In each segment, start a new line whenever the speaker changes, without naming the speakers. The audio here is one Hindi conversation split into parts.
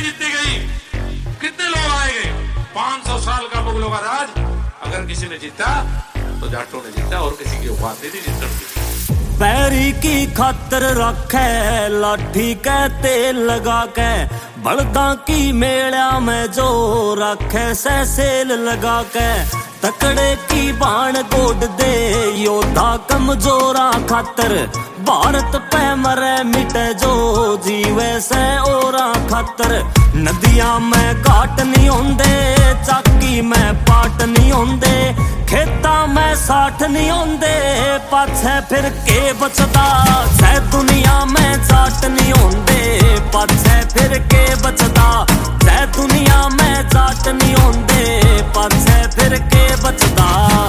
नहीं जीती गई, कितने लोग आएंगे? 500 साल का मुगलों का राज अगर किसी ने जीता तो जाटों ने जीता, और किसी की औकात नहीं थी जीतने की।
पैरी की खातर रखे लाठी के तेल लगा के, बलदा की मेड़ा में जो रखे से सेल लगा के, तकड़े की बाण गोड दे योद्धा कमजोरा खातर, भारत पे मरे मिटे जो जीवे से ओरा खातर। नदियां में घाट नहीं होंदे, चाकी में पाट नहीं होंदे, खेता में साठ नहीं होंदे, पाछे फिर के बचदा सै दुनिया में जाट नहीं होंदे, पाछे फिर के बचदा सै दुनिया में जाट नहीं होंदे, पाछे फिर के बचदा।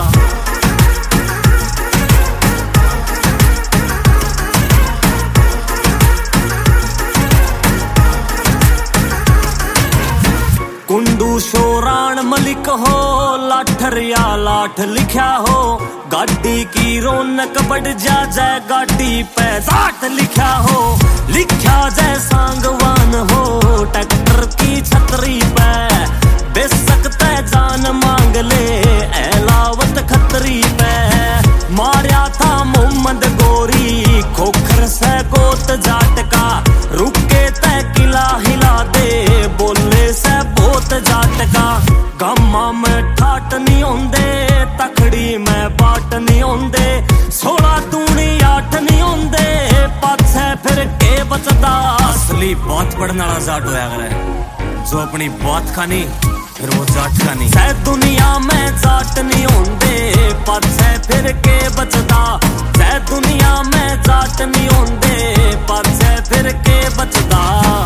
कुंडू शोरान मलिक हो, लाठर या लाठ लिखा हो, गाड़ी की रौनक बढ़ जा जय गाड़ी पे जाट लिखा हो, लिखा जय सांगवान हो ट्रैक्टर की छतरी पे, बेसकते जान मांग ले एलावत खतरी पे। मारा था मोहम्मद गोरी खोखर से गोत जाट का, रुके तय किला हिला दे बोले से बहुत जाट का। गामा में ठाट नहीं होंदे, तखड़ी में बाट नहीं होंदे, 16 दूनी 8 नहीं होंदे, पाछे फिर के बचदा। असली बात पढ़ने वाला जाट होया करे, जो अपनी बात खानी फिर वो जाट खानी। सै दुनिया में जाट नहीं होंदे, पाछे फिर के बचदा, सै दुनिया में जाट नहीं होंदे, पाछे फिर के बचदा।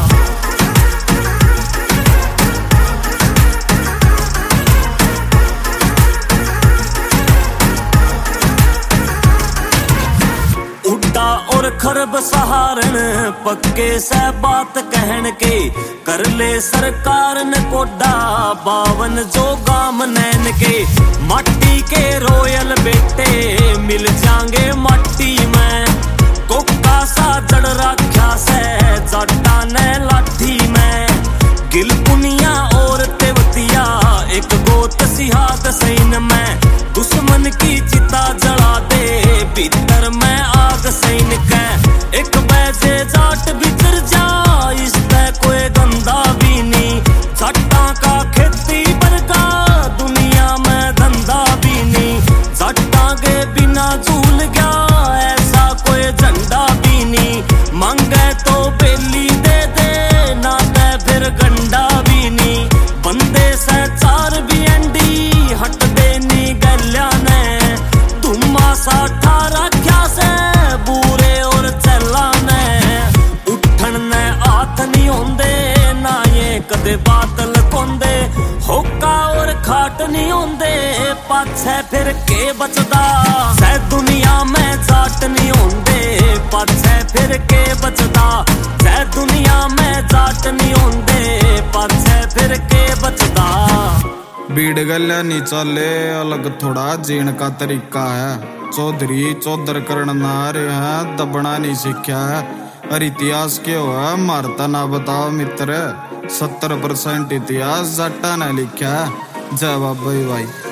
और खरब सहारन पक्के से बात कहन के, कर ले सरकार ने कोडा 52 जो गाम नैन के। माटी के रोयल बेटे मिल जाएंगे माटी में, कोका सा जड़ रखा से जाटा ने लाठी में। गिलपुनिया और तेवतिया एक गोत सिहात सैन में, दुश्मन की चिता जला दे भीतर में आग सैन के। एक बैसे जाट बिचर जा इससे कोई गंदा भी नहीं, जाटा का खेती बरका दुनिया में धंधा भी नहीं, जाटा के बिना झूल गया ऐसा कोई झंडा भी नहीं। मांगे तो बेली दे दे ना दे फिर गंडा भी नहीं, बंदे से 4 भी अंडी हट देनी गल्या ने। धुम्मा सा ठारा क्या से बूरे और चला ने, उठन ने हाथ नहीं होंदे ना ये कदे बादल कोंदे, होका और खाट नहीं होंदे, पाछे फिर के बचदा। सै दुनिया में जाट नहीं होंदे, पाछे फिर के बचदा, सै दुनिया में जाट नहीं होंदे, पाछे फिर के बचदा।
बीड़ गल्या नी चले अलग थोड़ा जीण का तरीका है, चौधरी चौधर करना ना रहे हैं दबना नहीं सीखा है। और इतिहास क्यों है मारता ना बताओ मित्र, 70% इतिहास जाटा ने लिखा है। जय बाबा भाई।